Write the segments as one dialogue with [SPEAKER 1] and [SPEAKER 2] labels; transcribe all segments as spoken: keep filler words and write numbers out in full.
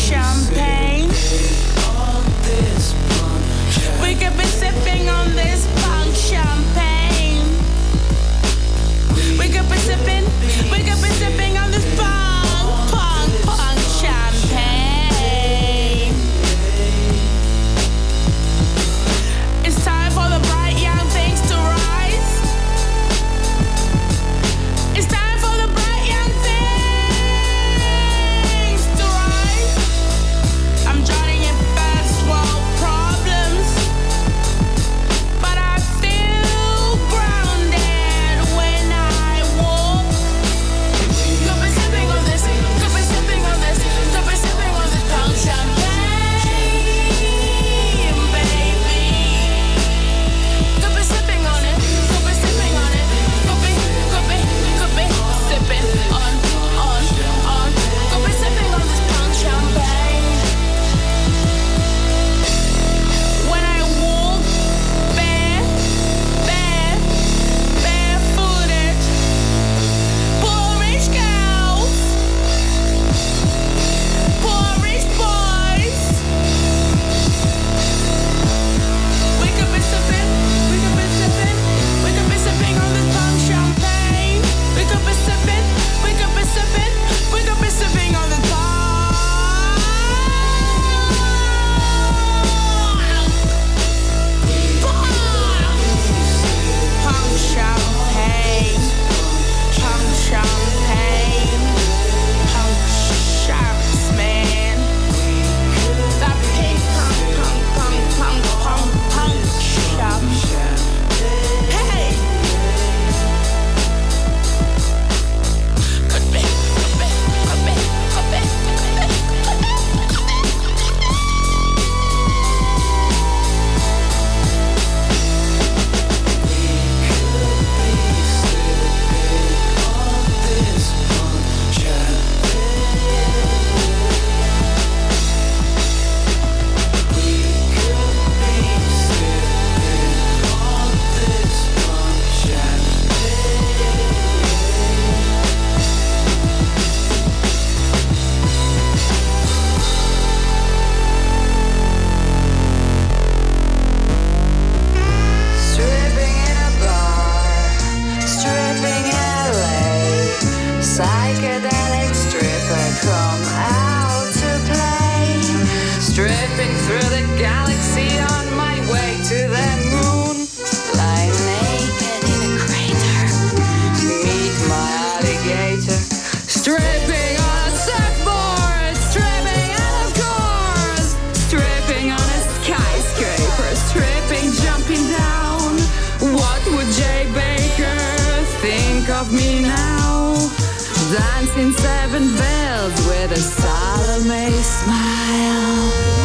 [SPEAKER 1] champagne. We could be sipping on this punk champagne. We could be sipping, we could be sipping on this punk, punk, punk champagne. It's time for the bright young things to rise. It's time for the bright young things to rise. I'm drowning in first world problems, but I feel grounded when I walk. Could be sipping on this, could be sipping on this, could be sipping on this punk champagne, baby. Could be sipping on it, could be sipping on it, could be, could be, could be sipping on, on, on. Could be sipping on this punk champagne. When I walk bare, bare, barefooted, poorish girls, poorish boys. We could be sipping, we could be sipping, we could be sipping on this punk champagne. We could be sipping, we could be sipping, we could be sipping on this punk. Punk champagne, punk champagne, punk shots, man. That pink punk, punk, punk, punk, punk, punk shop. Hey! Could be, could be, could be, could be, could be, could be.
[SPEAKER 2] Stripping in a bar, stripping L A. Psychedelic stripper come out to play. Stripping through the galaxy on my way to the moon. Lying naked in a crater, meet my alligator. Stripping on a surfboard, stripping out of cars, stripping on a skyscraper, stripping jumping down. What would Jay Baker think of me now? Dancing seven bells with a Salome smile.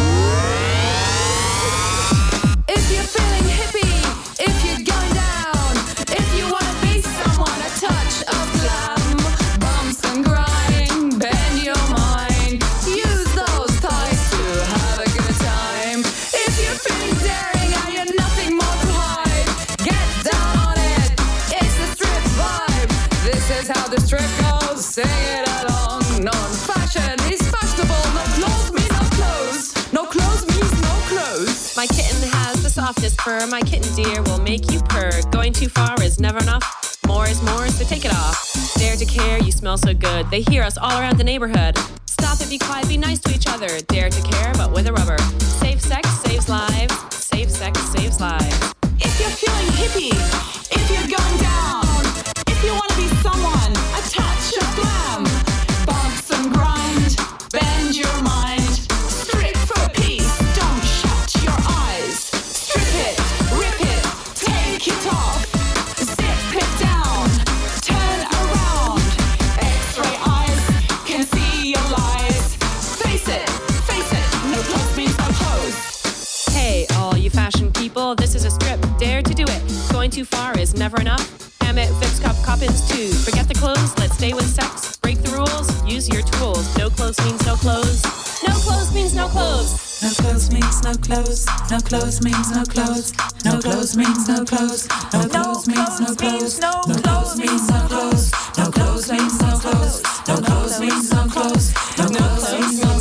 [SPEAKER 2] If you're feeling hippie, if you're going down, if you wanna be someone, a touch of glam, bumps and grind, bend your mind, use those thighs to have a good time. If you're feeling daring and you're nothing more to hide, get down on it, it's the strip vibe. This is how the strip goes, sing it along. Non-fashion is fashionable, no clothes mean no clothes, no clothes means no clothes.
[SPEAKER 3] My kitten has the softest fur. My kitten dear will make you purr. Going too far is never enough. More is more, so take it off. Dare to care, you smell so good. They hear us all around the neighborhood. Stop it, be quiet, be nice to each other. Dare to care, but with a rubber. Safe sex saves lives. Safe sex saves lives.
[SPEAKER 1] If you're feeling hippie, if you're going down, if you want to be someone, a touch of glam, bumps and grind, bend your mind, strip for peace, don't shut your eyes, strip it, rip it, take it off, zip it down, turn around, x-ray eyes can see your lies, face it, face it, no clothes means no clothes.
[SPEAKER 3] Hey, all you fashion people, this is a strip. Dare to do it. Going too far is never enough. Hammett, Fix Cup, Coppins too. Forget the clothes, let's stay with sex. Break the rules, use your tools. No clothes means no clothes. No clothes means no clothes.
[SPEAKER 4] No clothes means no clothes. No clothes means no clothes. No clothes means no clothes. No clothes means no clothes. No clothes means no clothes. No clothes means no clothes. No clothes means no clothes. No clothes means no clothes.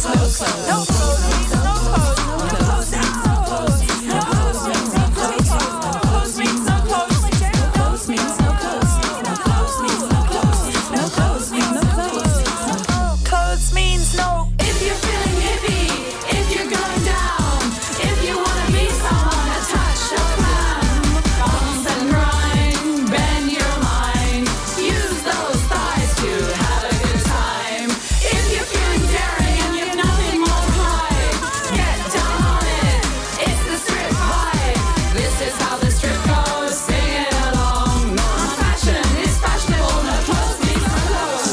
[SPEAKER 4] clothes. No clothes means no clothes. No clothes means no clothes. No clothes means no clothes. No clothes means no clothes. No clothes means no clothes. No clothes means no clothes. No clothes means no clothes. Clothes means no.
[SPEAKER 1] If you're feeling hippie, if you're going down, if you wanna be someone, a touch of glam, bounce and grind, bend your mind, use those thighs to have a good time. If you're feeling daring and you've nothing more to hide, get down on it. It's the strip vibe. This is how the strip goes. Sing it along. No fashion is fashionable. No clothes means no clothes.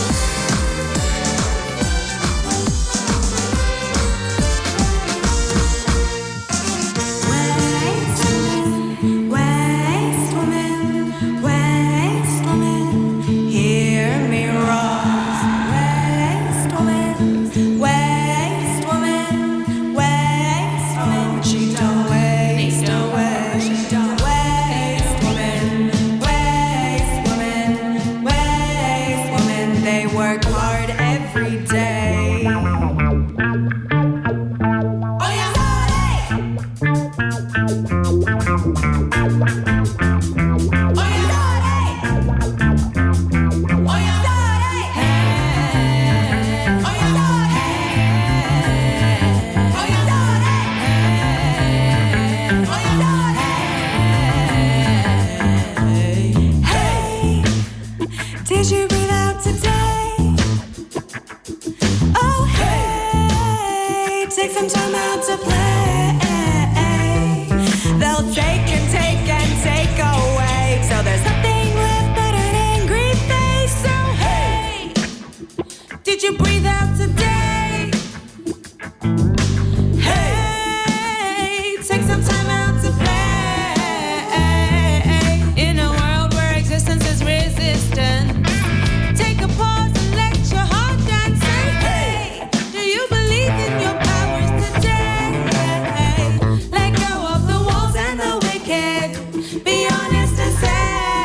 [SPEAKER 5] Waste woman, waste woman, hear me roar. Waste woman, waste woman, waste woman. She don't waste away. She don't waste woman, waste woman, waste woman. They work hard every day. Oh yeah, did you breathe out today? Oh hey, take some time out to play. They'll take and take and take away, so there's nothing left but an angry face. So hey, did you breathe out today? Hey, take some time out to play. In a world where existence is resistance, take a pause and let your heart dance. Say, hey, do you believe in your powers today? Let go of the walls and the wicked. Be honest and say,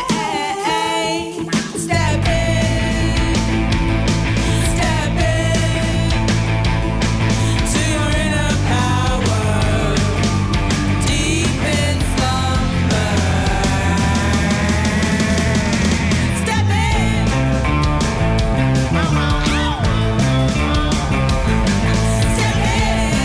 [SPEAKER 5] step in, step in to your inner power, deep in slumber. Step in. Step in.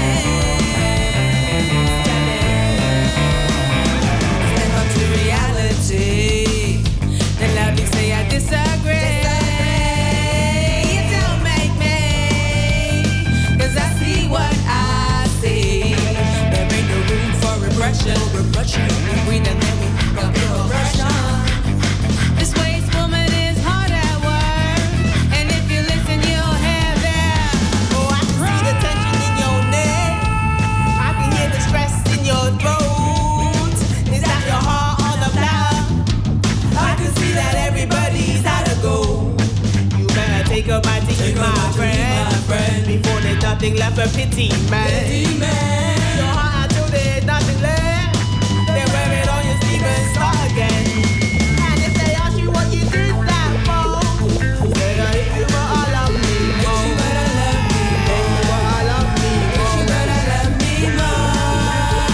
[SPEAKER 5] Step up to reality. Then loudly say I disagree. You don't make me, 'cause I see what I see. There ain't no room for repression. Repression. We breathe and then we got repression. This waste woman is hard at work, and if you listen, you'll hear that. Oh, I can see the tension in your neck. I can hear the stress in your throat. Is that your heart on the floor? I can see that everybody's out of go. You better take a bite to eat, my friend, before there's nothing left but pity, man. Your heart until there's nothing left. Then wear it on your sleeve and start again. And if they ask you what you did that for, say that if you were all of me more. You better love me more. If you were all of me more. You better love me more.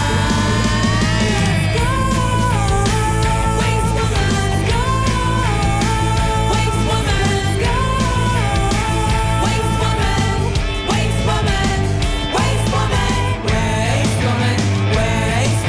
[SPEAKER 5] Waste woman, let's go. Waste woman, let's go. Waste woman, waste woman, waste woman, waste woman, waste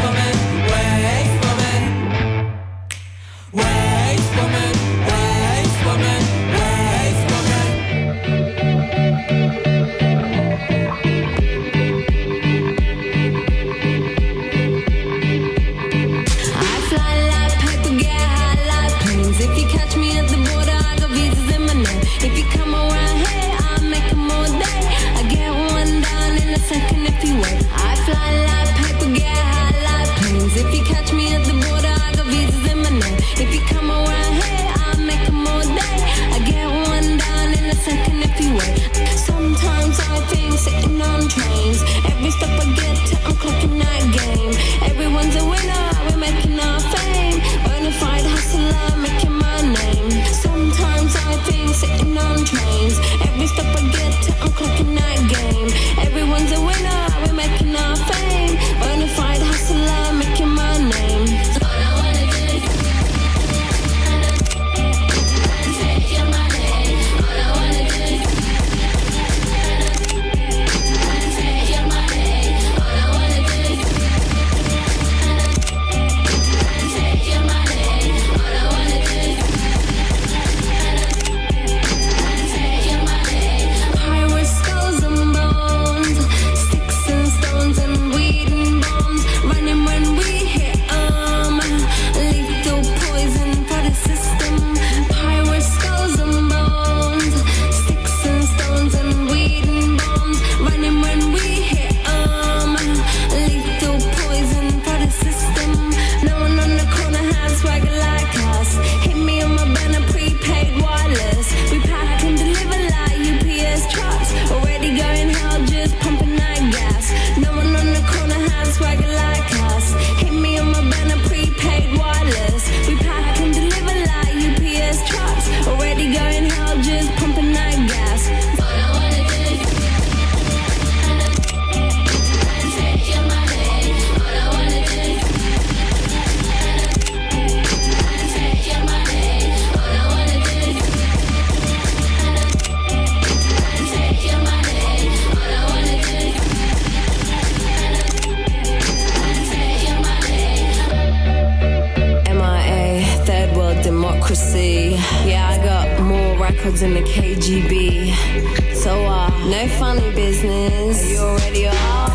[SPEAKER 6] records in the K G B. So, uh, no funny business. You already are.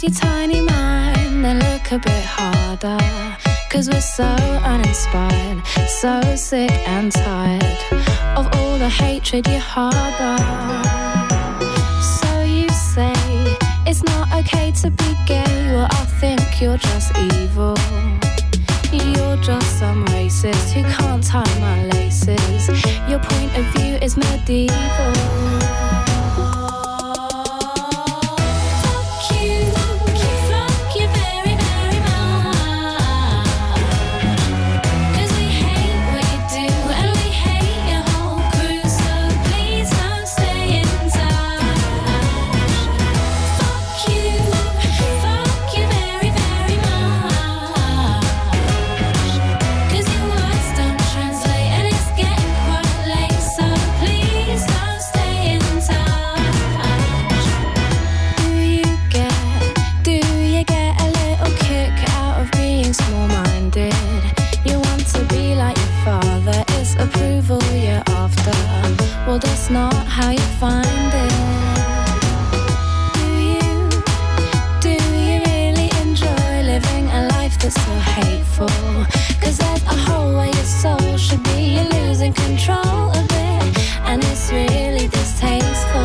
[SPEAKER 6] your tiny mind, then look a bit harder. Cause we're so uninspired, so sick and tired of all the hatred you harbor. So you say it's not okay to be gay. Well, I think you're just evil. You're just some racist who can't tie my laces. Your point of view is medieval. Well, that's not how you find it. Do you, do you really enjoy living a life that's so hateful? Cause there's a hole where your soul should be. You're losing control of it, and it's really distasteful.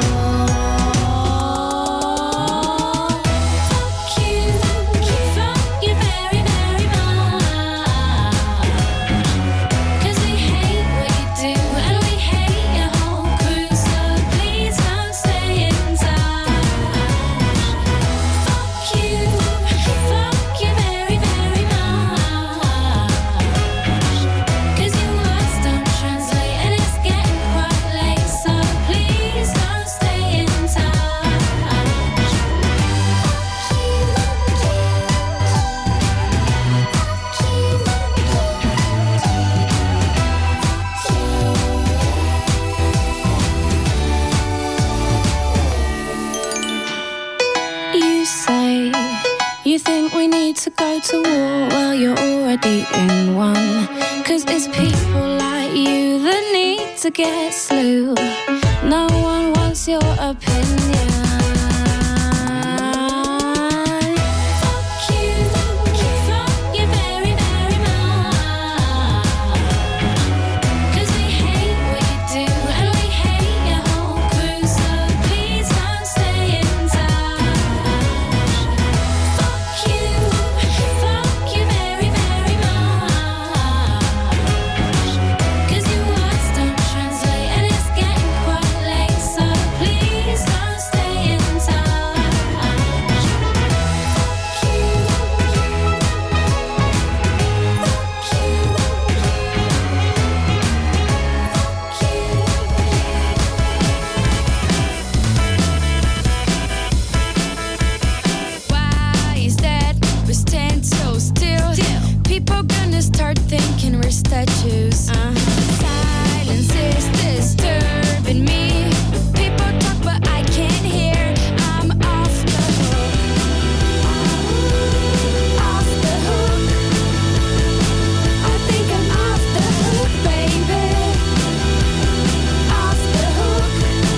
[SPEAKER 6] To go to war, well, you're already in one. Cause it's people like you that need to get slew. No one wants your opinion. Statues. Uh-huh. Silence is disturbing me. People talk, but I can't hear. I'm off the hook. Off the hook. I think I'm off the hook, baby. Off the hook.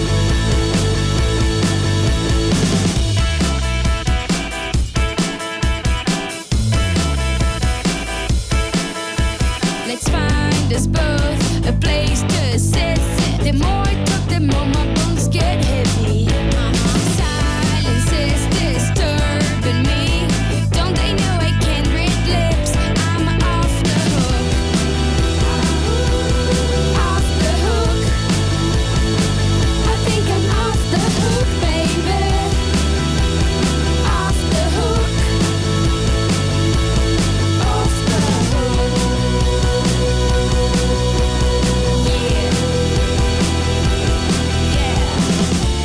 [SPEAKER 6] Let's find us both a place to sit. The more I talk, the more my bones get heavy. Silence is disturbing me. Don't they know I can't read lips? I'm off the hook. Off the hook. I think I'm off the hook, baby. Off the hook. Off the hook. Yeah. Yeah.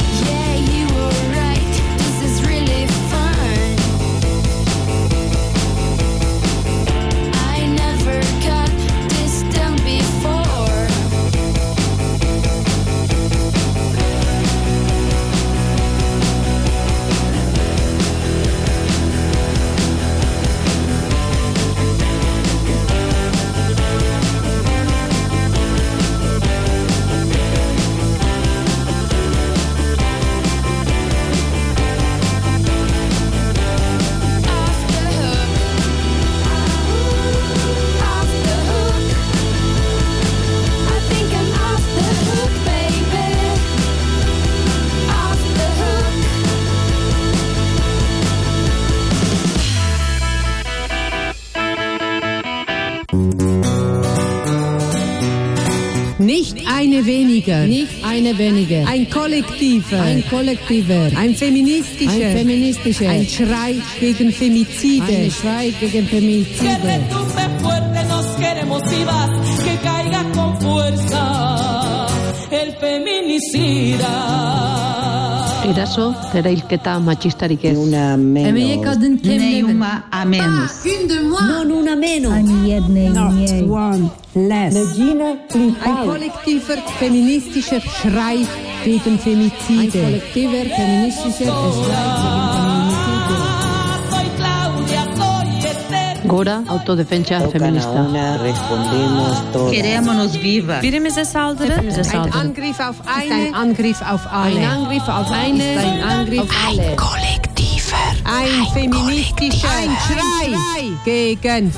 [SPEAKER 7] Nicht eine weniger.
[SPEAKER 8] Nicht eine weniger.
[SPEAKER 7] Ein kollektiver.
[SPEAKER 8] Ein kollektiver.
[SPEAKER 7] Ein feministischer.
[SPEAKER 8] Ein feministischer.
[SPEAKER 7] Ein Schrei gegen Femizide.
[SPEAKER 8] Ein Schrei gegen
[SPEAKER 4] Que
[SPEAKER 8] Femizide.
[SPEAKER 4] retumbe fuerte, nos queremos vivas, que caiga con fuerza el feminicida.
[SPEAKER 9] Eraso, zerailketa matxistarik ez.
[SPEAKER 10] Una
[SPEAKER 11] Emeje kadın
[SPEAKER 10] menos.
[SPEAKER 11] kemneme.
[SPEAKER 10] a menos.
[SPEAKER 11] Une de moins.
[SPEAKER 10] Non una menos.
[SPEAKER 11] Ani jednej mniej.
[SPEAKER 10] One less.
[SPEAKER 7] Ein kollektiver feministischer Schrei gegen
[SPEAKER 8] Ein
[SPEAKER 7] Femizide.
[SPEAKER 8] kollektiver feministischer Schrei gegen Femizide.
[SPEAKER 4] Soy Claudia, soy Esther.
[SPEAKER 9] Gora, autodefentsa
[SPEAKER 10] Tocan a
[SPEAKER 9] feminista.
[SPEAKER 10] una, respondemos todos.
[SPEAKER 2] Querémonos vivas.
[SPEAKER 3] Birimize saldırı.
[SPEAKER 9] Hepimize
[SPEAKER 7] Ein
[SPEAKER 9] saldırı.
[SPEAKER 7] Angriff auf eine. Ein Angriff auf
[SPEAKER 8] Ein
[SPEAKER 7] alle.
[SPEAKER 8] Angriff auf eine ist ein Angriff auf alle.
[SPEAKER 7] Ein feministischer ein Schrei gegen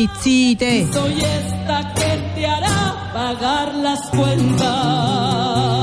[SPEAKER 7] Femizide.
[SPEAKER 4] Soy esta que te hará pagar las cuentas.